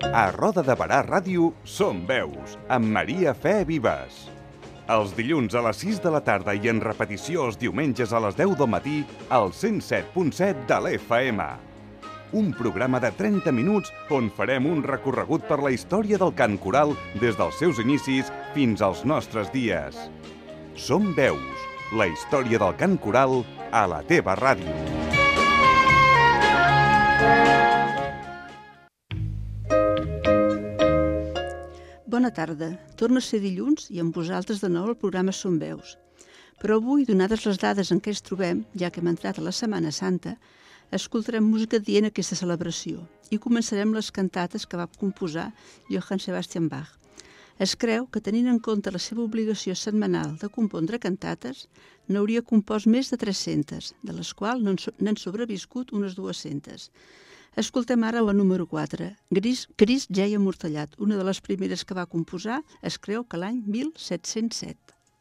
A Roda de Barà Ràdio Som Veus, amb Maria Fe Vives. Els dilluns a les 6 de la tarda i en repetició els diumenges a les 10 del matí al 107.7 de l'FM. Un programa de 30 minuts on farem un recorregut per la història del cant coral des dels seus inicis fins als nostres dies. Som Veus, la història del cant coral a la teva ràdio. Bona tarda. Torna a ser dilluns i amb vosaltres de nou el programa Som Veus. Però avui, donades les dades en què ens trobem, ja que hem entrat a la Setmana Santa, escoltarem música dient aquesta celebració i començarem les cantates que va composar Johann Sebastian Bach. Es creu que, tenint en compte la seva obligació setmanal de compondre cantates, n'hauria compost més de 300, de les quals n'han sobreviscut unes 200. Escoltem ara la número 4, Crist ja hi ha mortallat, una de les primeres que va composar, es creu que l'any 1707.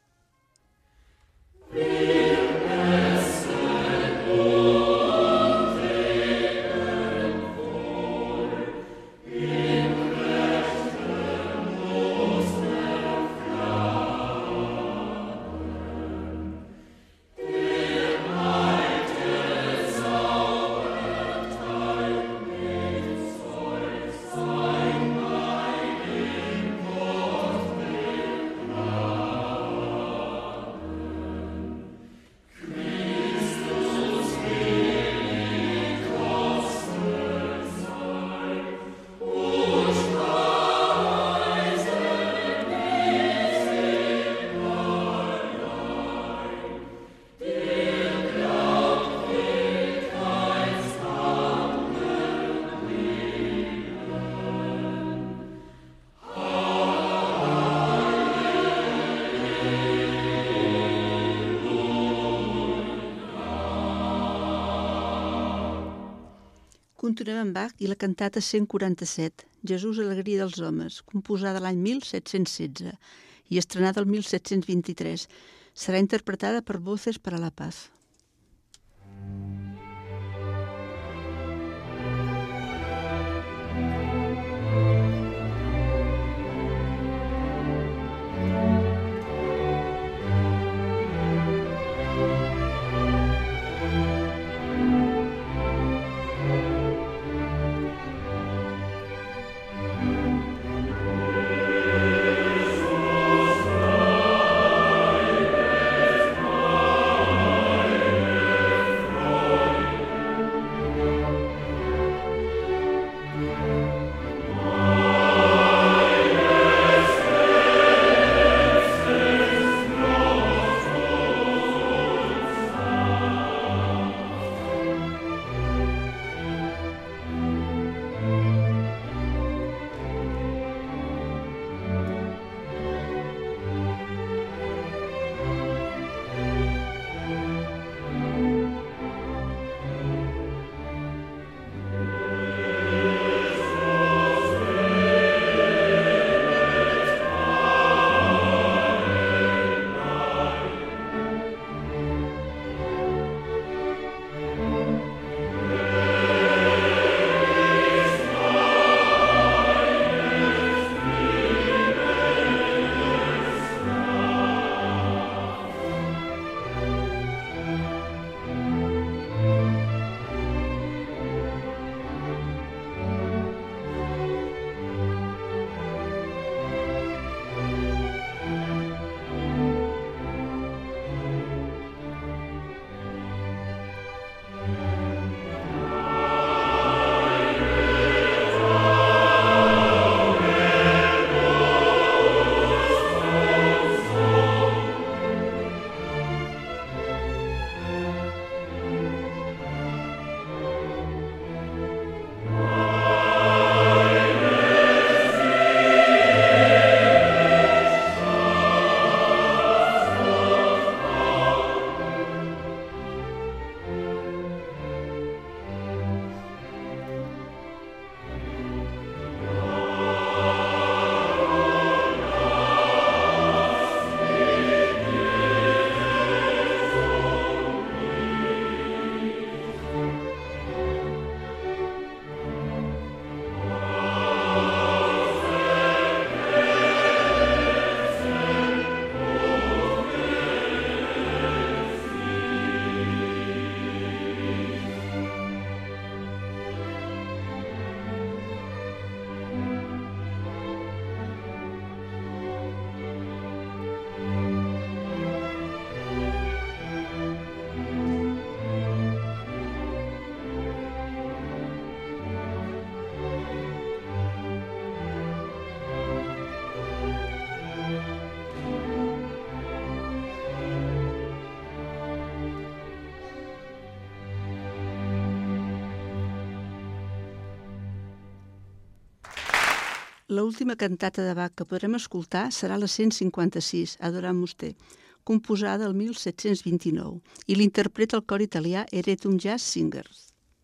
Continuem amb Bach i la cantata 147, Jesús, alegria dels homes, composada l'any 1716 i estrenada el 1723. Serà interpretada per Voces para la Paz. L'última cantata de Bach que podrem escoltar serà la 156, Adoramus Te, composada el 1729, i l'interpreta el cor italià Eretum Jazz Singers.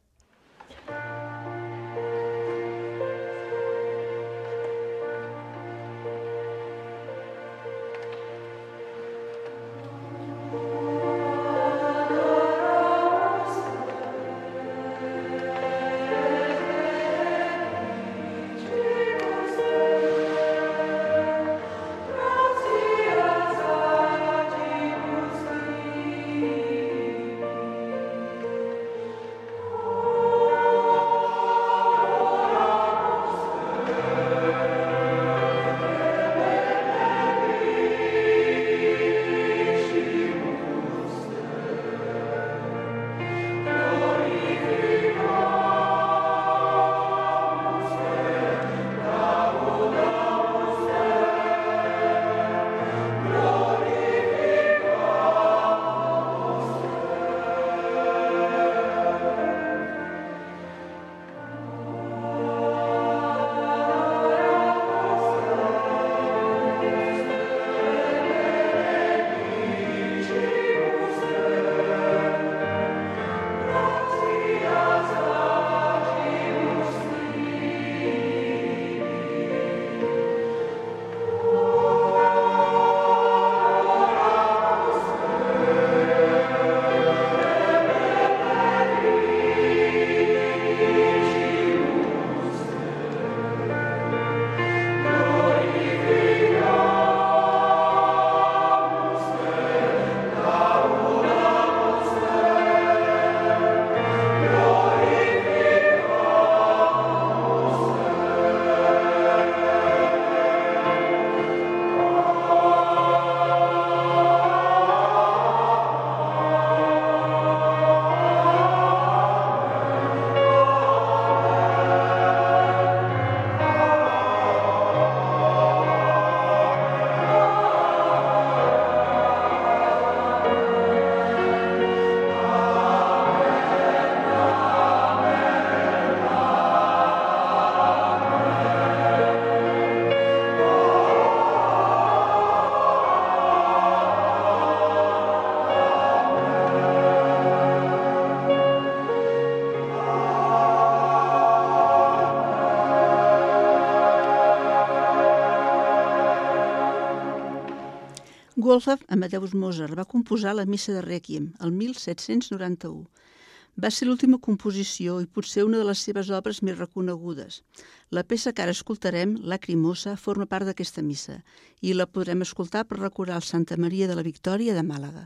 Wolfgang Amadeus Mozart va composar la Missa de Rèquiem el 1791. Va ser l'última composició i potser una de les seves obres més reconegudes. La peça que ara escoltarem, Lacrimosa, forma part d'aquesta missa i la podrem escoltar per recordar el Santa Maria de la Victòria de Màlaga.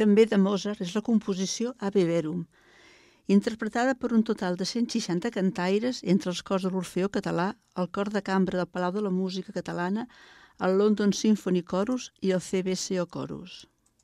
també de Mozart és la composició Ave Verum, interpretada per un total de 160 cantaires entre els cors de l'Orfeó Català, el Cor de Cambra del Palau de la Música Catalana, el London Symphony Chorus i el CBCO Chorus.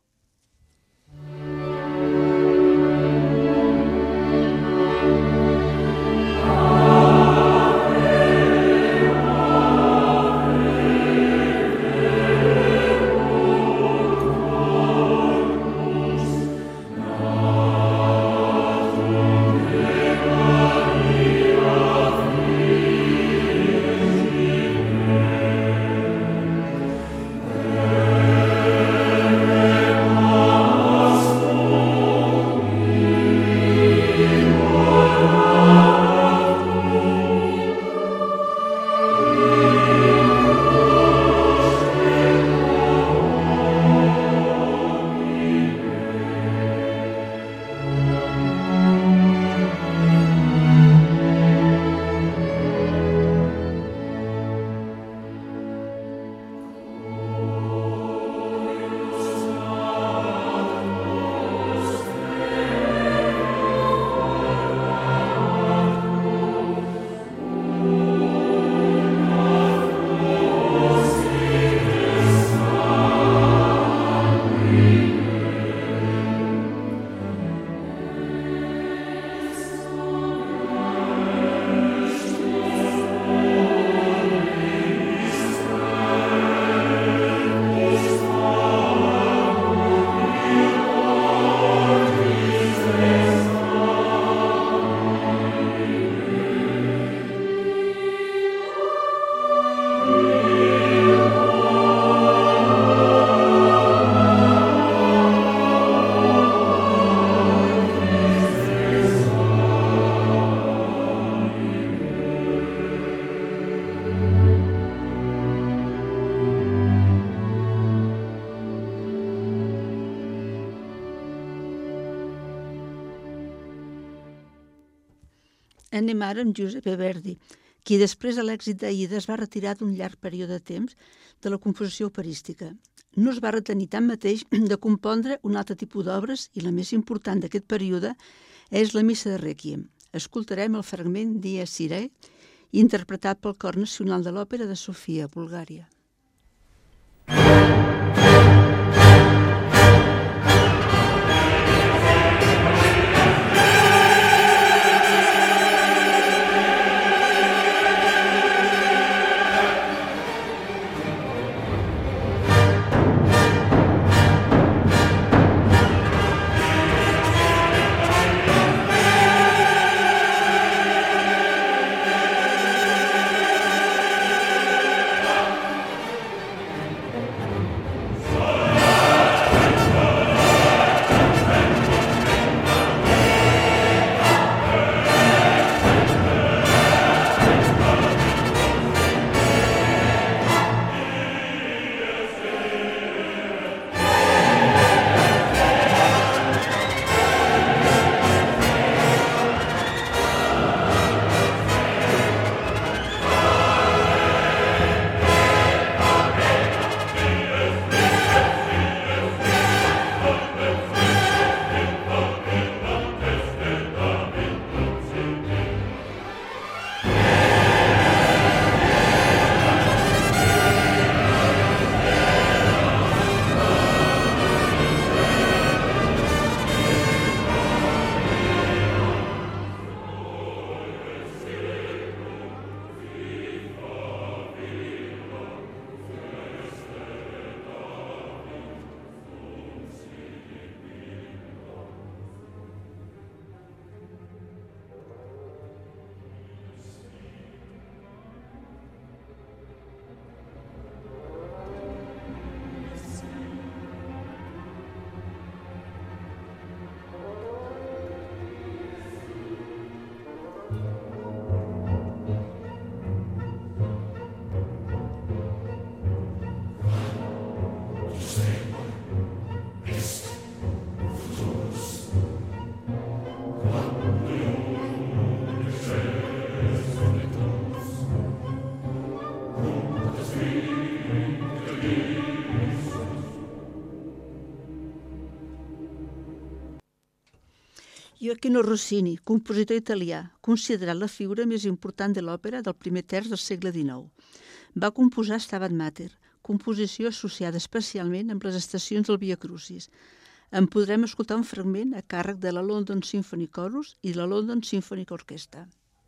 Anem ara amb Giuseppe Verdi, qui després de l'èxit d'Aida es va retirar d'un llarg període de temps de la composició operística. No es va retenir tanmateix de compondre un altre tipus d'obres i la més important d'aquest període és la Missa de Rèquiem. Escoltarem el fragment Dies Irae, interpretat pel Cor Nacional de l'Òpera de Sofia, Bulgària. Gioacchino Rossini, compositor italià, considerat la figura més important de l'òpera del primer terç del segle XIX. Va composar Stabat Mater, composició associada especialment amb les estacions del Via Crucis. En podrem escoltar un fragment a càrrec de la London Symphony Chorus i de la London Symphony Orchestra.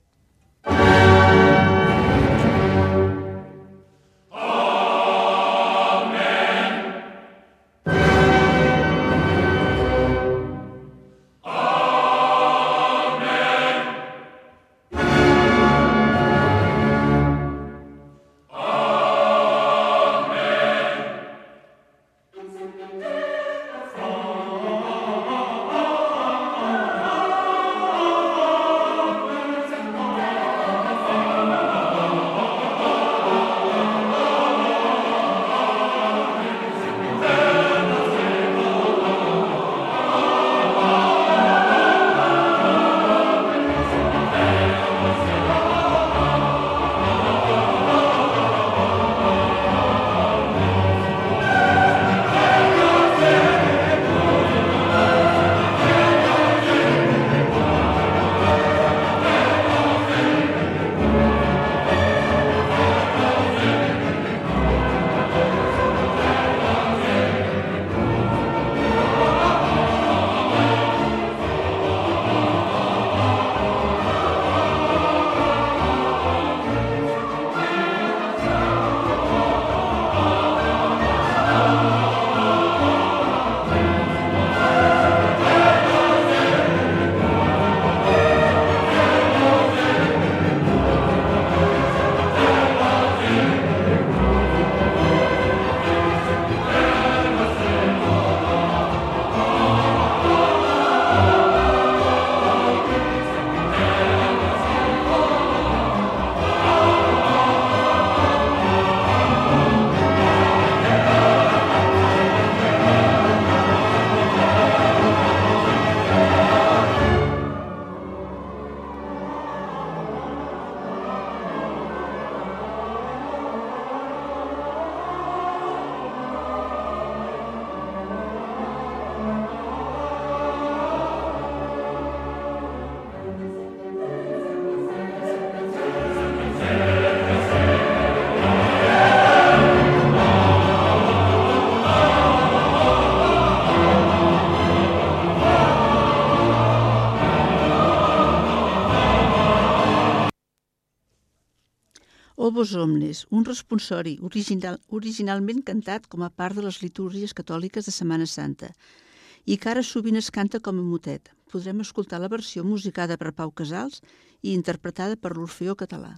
Obos Omnes, un responsori originalment cantat com a part de les litúrgies catòliques de Setmana Santa i que ara sovint es canta com a motet. Podrem escoltar la versió musicada per Pau Casals i interpretada per l'Orfeó Català.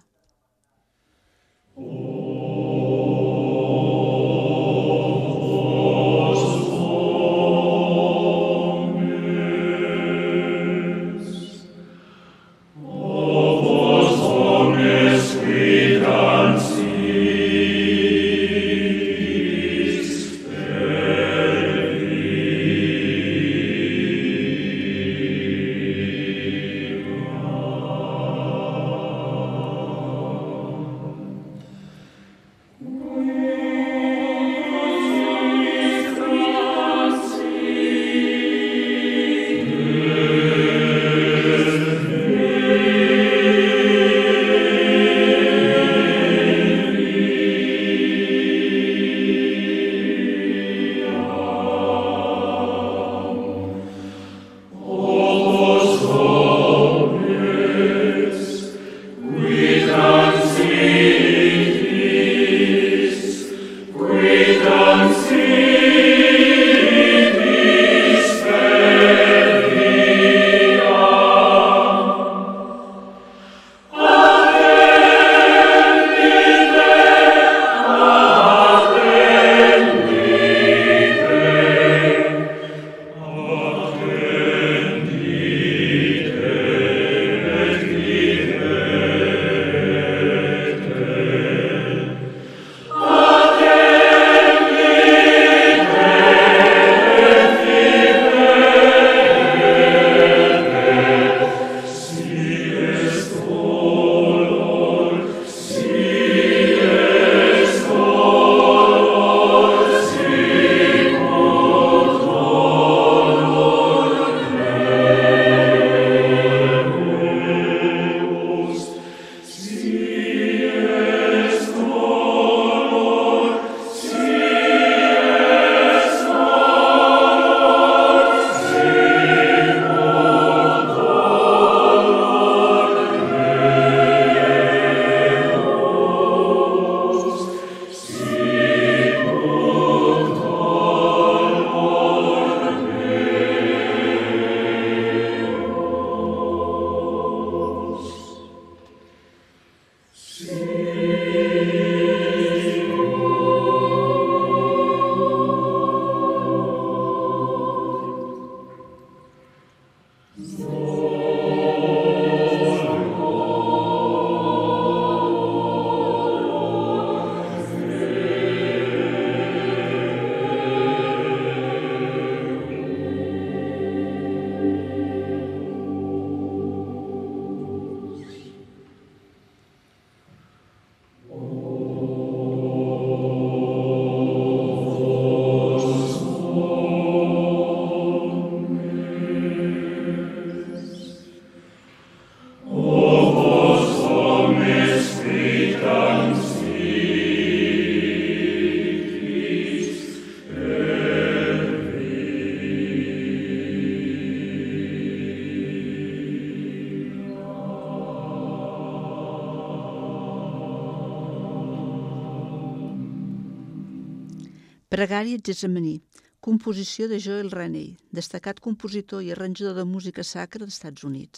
Pregària Getsemaní, composició de Joel Rennie, destacat compositor i arranjador de música sacra dels Estats Units.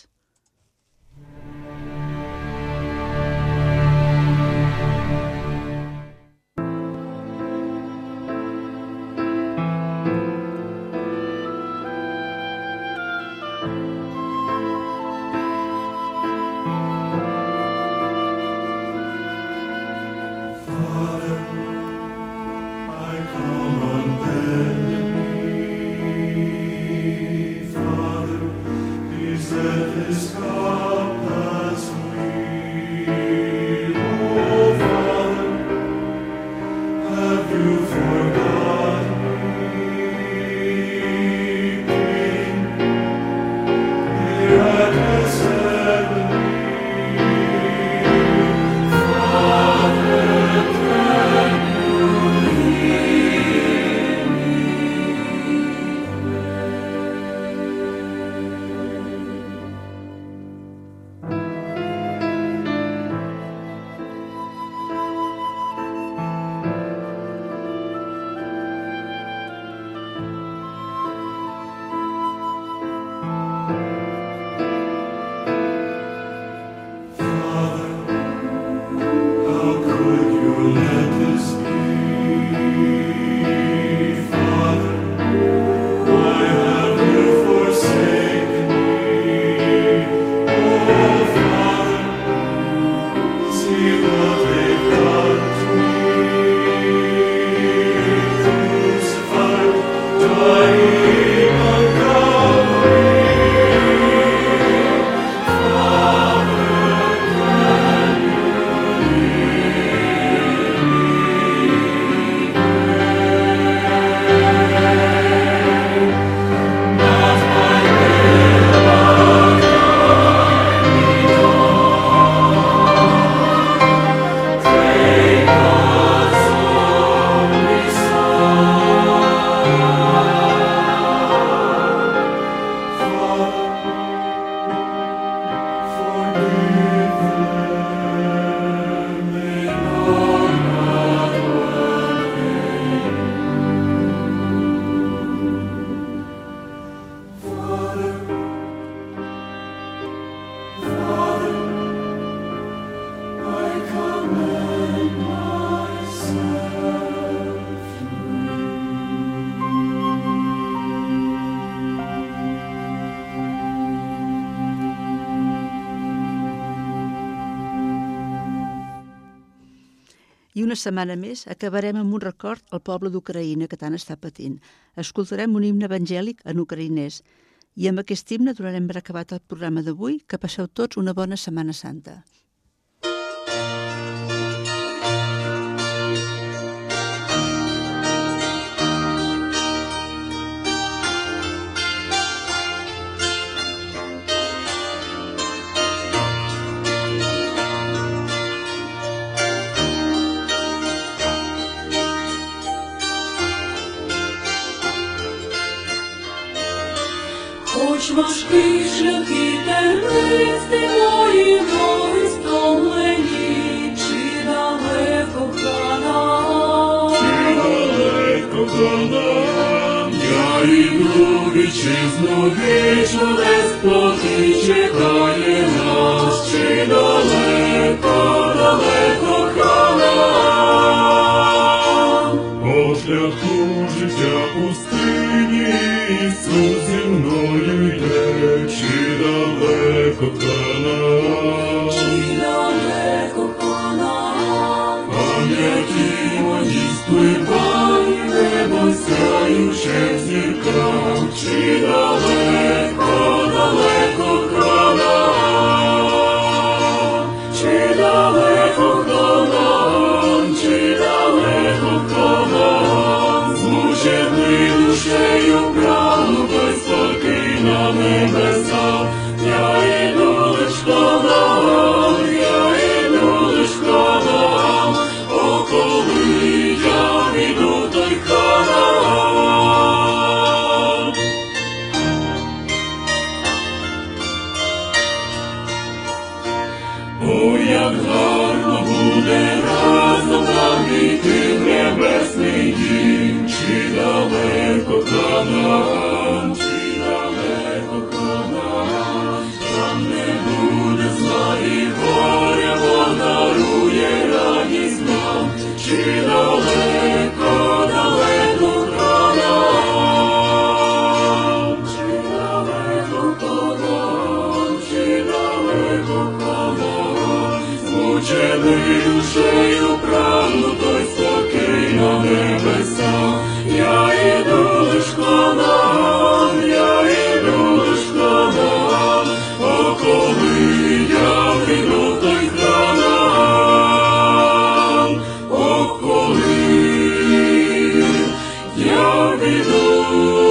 I una setmana més acabarem amb un record al poble d'Ucraïna que tant està patint. Escoltarem un himne evangèlic en ucraïnès i amb aquest himne donarem per acabat el programa d'avui. Que passeu tots una bona Setmana Santa. Хоч важкий шлях і тернистий, мої ноги стомлені, чи далеко Ханаан? Чи далеко Ханаан? Я йду вітчизну вічну, де спокій чекає нас, чи далеко, далеко Ханаан? По шляху життя пустині Ісус зі мною йде, чи як гарно буде разом нам війти в небесний дім. Чи далеко Ханаан, чи далеко Ханаан, там не буде зла і горя, Бог дарує радість нам. Чи далеко, далеко Ханаан, чи далеко Ханаан, чи далеко Ханаан, змучений душею прагну той спокій на небесах. Я іду лиш в Ханаан, я іду лиш в Ханаан, о коли я прийду в той Ханаан, о коли я піду